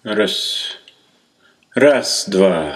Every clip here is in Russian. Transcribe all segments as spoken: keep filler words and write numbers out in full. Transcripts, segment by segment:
Раз, раз, два.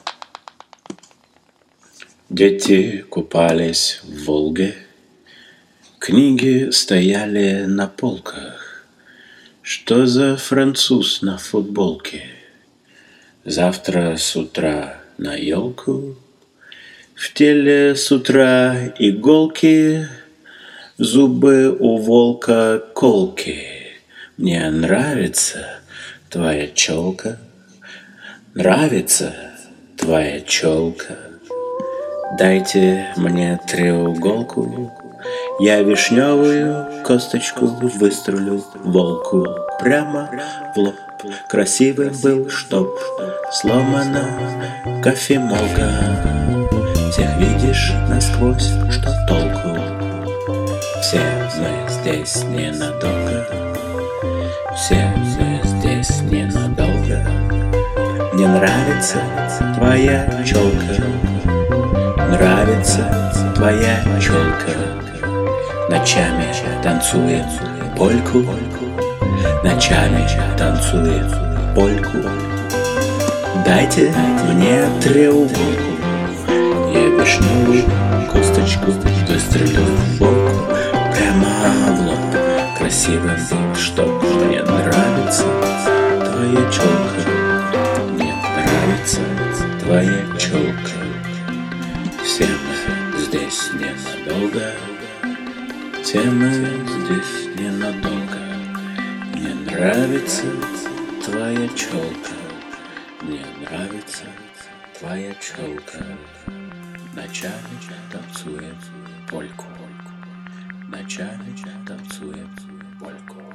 Дети купались в Волге, книги стояли на полках. Что за француз на футболке? Завтра с утра на елку, в теле с утра иголки, зубы у волка колки. Мне нравится твоя челка, нравится твоя челка. Дайте мне треуголку, я вишневую косточку выстрелю волку прямо в лоб. Красивый был, чтоб сломана кофемолка. Всех видишь насквозь, что толку? Все мы здесь ненадолго, все мы здесь ненадолго. Мне нравится твоя челка, нравится твоя челка. Ночами танцует польку, ночами танцует польку. Дайте мне треуголку, я вишневую косточку выстрелю в волку прямо в лоб. Красивый был, чтоб мне нравится твоя челка, мне нравится твоя челка. Все мы здесь ненадолго, все мы здесь ненадолго. Мне нравится твоя челка, мне нравится твоя челка. Ночами танцуем польку, ночами танцуем польку.